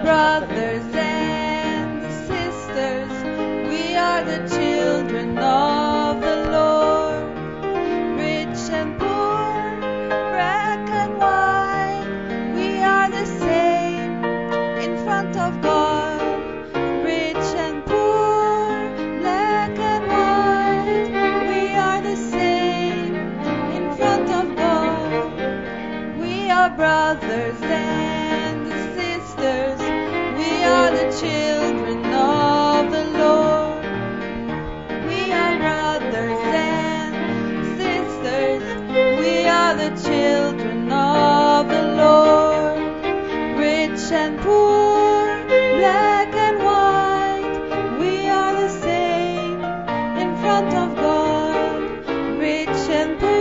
brothers and sisters. We are the children of the Lord. Rich and poor, black and white, we are the same in front of God. Rich and poor, black and white, we are the same in front of God. We are brothers and sisters. We are the children of the Lord. We are brothers and sisters. We are the children of the Lord. Rich and poor, black and white, we are the same in front of God. Rich and poor,